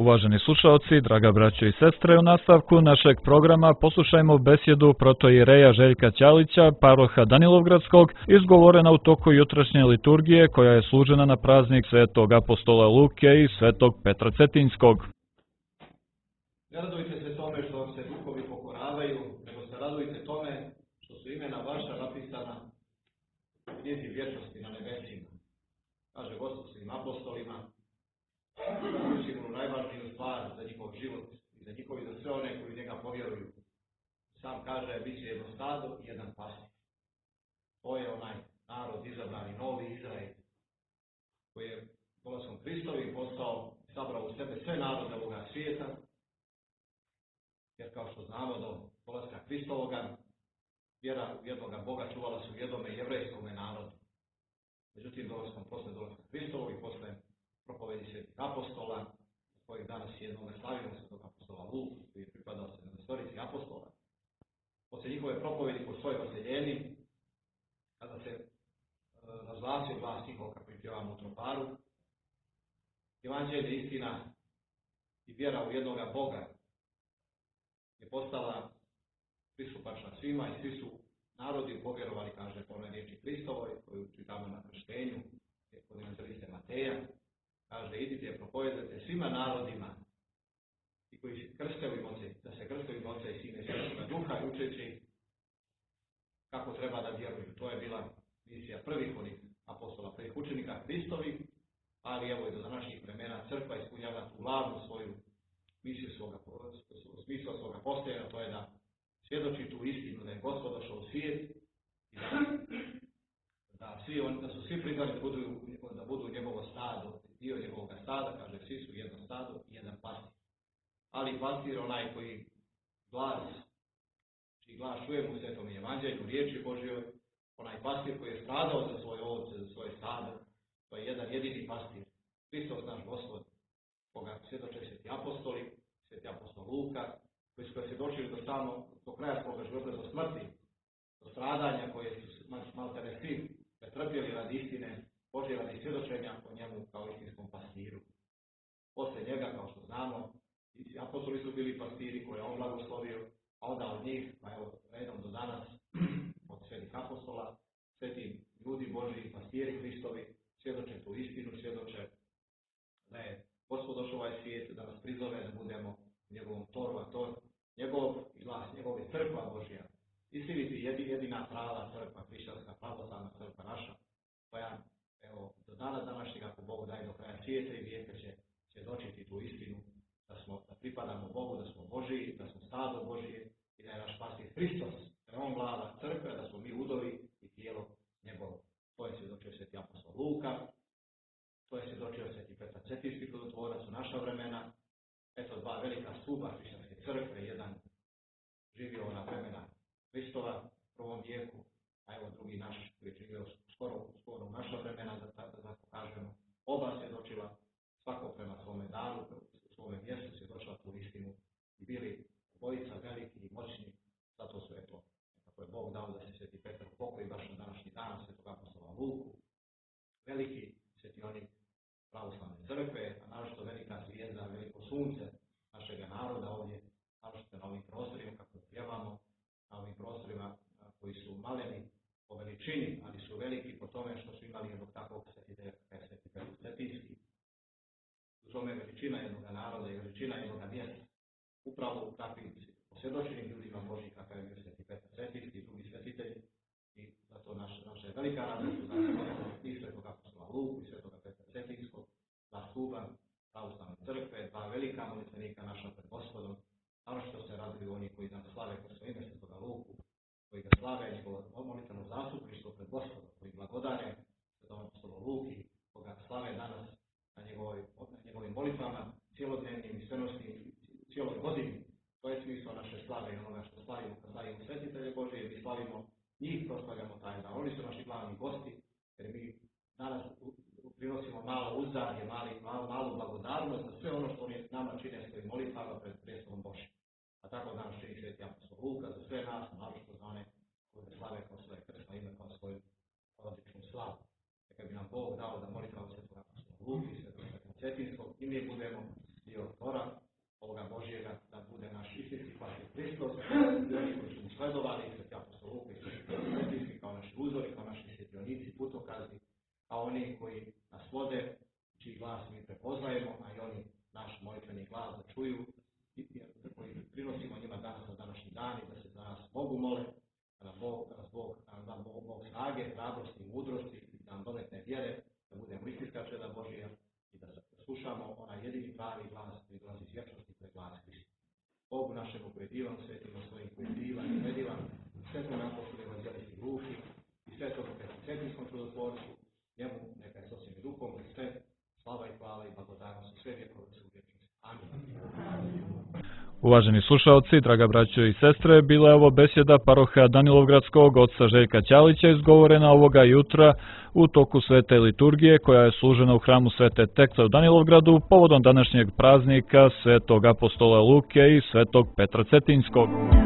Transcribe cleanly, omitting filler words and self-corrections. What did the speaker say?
Uvaženi slušalci, draga braćo i sestre, u nastavku našeg programa poslušajmo besjedu protoijereja Željka Ćalića, paroha Danilovgradskog, izgovorena u toku jutrašnje liturgije koja je služena na praznik svetog apostola Luke i svetog Petra Cetinskog. Ne radujte se tome što vam se duhovi pokoravaju, nego se radujte tome što su imena vaša napisana u knjizi vječnosti na nebesima. Kaže Gospod svim apostolima, sigurno najvažniju stvar za njihov život i za njihovi, za sve one koji u njega povjeruju. Sam kaže, bit će jedno stado i jedan pastir. To je onaj narod izabrani, novi Izrael, koji je dolaskom Hristovim postao i sabrao u sebe sve narode ovoga svijeta, jer kao što znamo do dolaska Hristovoga, vjera u jednoga Boga čuvala se u jednome jevrejskome narodu. Međutim, posle dolaska Hristovog i posle propovedi svetih apostola, kojih danas jednome slavimo svetog apostola Luku, koji je pripadao se na istorici apostola. Posle njihove propovedi po svojoj vaseljeni, kada se razglasio glas njihov, kako ih pjevamo u troparu, evanđelje, istina i vjera u jednoga Boga je postala pristupačna svima i svi su narodi povjerovali, kaže po onoj riječi Hristovoj, koju čitamo na krštenju, kod evanđeliste Mateja. Kaže, idite, propovedajte svima narodima i koji se krste u ime Oca, da se krste u ime Oca i Sina i Svetoga Duha i učeći kako treba da vjeruju. To je bila misija prvih onih apostola, prvih učenika Hristovi, ali evo i do današnjih vremena crkva ispunjava tu glavnu svoju misiju smisla svoga postojanja, to je da svjedoči tu istinu, da je Gospod došao u svijet i da su svi prizvani da budu njegovo stado, dio njegovog stada, kaže, svi su jedno stado i jedan pastir. Ali pastir onaj koji čiji glas čujemo u Svetom evanđelju, riječi Božjoj, onaj pastir koji je stradao za svoje ovce, za svoje stado, to je jedan jedini pastir, Hristos naš Gospod, koga svjedoče sveti apostoli, sveti apostol Luka, koji su ga svjedočili do kraja svoga života, do smrti, do stradanja koje su maltene svi pretrpjeli radi istine Božje, radi svjedočenja o njemu kao istinskom pastiru. Posle njega, kao što znamo, i apostoli su bili pastiri koje je on blagoslovio, a onda od njih, pa evo redom do danas, od svetih apostola, sveti ljudi Božji, pastiri Hristovi, svjedoče tu istinu, svjedoče da je Gospod došao u ovaj svijet, da nas prizove da budemo u njegovom toru, a to njegov glas, njegove crkva Božja. Istiniti jedina prava crkva, hrišćanska pravoslavna crkva naša, koja evo, do dana današnjeg, ako Bog daje do kraja svijeta i vijeka, će svjedočiti tu istinu, da pripadamo Bogu, da smo Božiji, da smo stado Božije i da je naš pastir Hristos, da je on glava crkve, da smo mi udovi i tijelo njegovo. To je svjedočio sveti apostol Luka, to je svjedočio sveti Petar Cetinski čudotvorac u naša vremena. Eto dva velika stuba hrišćanske crkve, jedan živio na vremena Hristova u prvom vijeku, a evo drugi naš koji je živio skoro u naša vremena, da tako kažemo. Oba svjedočila, svako prema svome daru, u svome mjestu svjedočila tu istinu i bili obojica veliki i moćni, zato su eto, kako je Bog dao da se sveti Petar upokoji baš na današnji dan svetog apostola Luku, veliki svetionik pravoslavne crkve, a naročito velika zvijezda, veliko sunce našega naroda ovdje, naročito na ovim prostorima, kako pjevamo, na ovim prostorima koji su maleni po veličini, ali su veliki po tome što su imali jednog takvog svetitelja kao je sveti Petar Cetinski. U tome veličina jednog naroda i veličina jednog mjesta. Upravo u takvim posvjedočenim ljudima Božji kakav je bio sveti Petar Cetinski i drugi svetitelji. I zato naša je velika radost da i svetog apostola Luku i svetoga Petra Cetinskog, dva stuba pravoslavne crkve, dva velika molitvenika naša pred Gospodom. Naročito se raduju oni koji nam slave kroz svoje ime svetoga Luku, koji ga slave njegovo molitveno zastupništvo pred Gospodom, koji blagodare svetom apostolu Luki, koga slave danas na njegovim molitvama, cijelodnevnim i svenosnim, cijeloj godini. To je smisao naše slave i onoga što slavimo kad slavimo svetitelje Božije, mi slavimo njih, proslavljamo taj dan. Oni su naši glavni gosti, jer mi danas prinosimo malo uzdanje, malu blagodarnost za sve ono što oni nama čine svojim molitvama pred prestolom Božjim. A tako danas čini sveti apostol Luka za sve nas, naročito za one koji slave kao svoje krsno ime, kao svoju odličnu slavu. Neka bi nam Bog dao da molitvamo svetog apostola Luka i svetog Petra Cetinskog i mi budemo dio izbora ovoga Božjega da bude naš istinski pastir Hristos, i oni koji su mu sledovali, sveti apostol Luka i sveti kao naši uzori, kao naši svjetionici, putokazi, a oni koji nas vode, čiji glas mi prepoznajemo, a i oni naš molitveni glas da čuju, koji prinosimo njima danas na današnji dan i da se za nas Bogu mole, da nam Bog snage, hrabrosti i mudrosti, da nam dometne vjere, da budemo istinska čeda Božija i da slušamo onaj jedini pravi glas koji dolazi iz vječnosti, to je glas Hrista. Bogu našemu koji je divan, svetima svojim koji je divan i predivan, svetom apostolu evanđelisti Luki i svetom Petricetinskom čudotvorcu, njemu neka je s Otcem i Duhom sve slava i hvala i blagodarnost u sve vjekove u vječnosti. Amin. Uvaženi slušalci, draga braćo i sestre, bila je ovo besjeda paroha Danilovgradskog oca Željka Ćalića izgovorena ovoga jutra u toku svete liturgije koja je služena u hramu Svete Tekle u Danilovgradu povodom današnjeg praznika svetog apostola Luke i svetog Petra Cetinskog.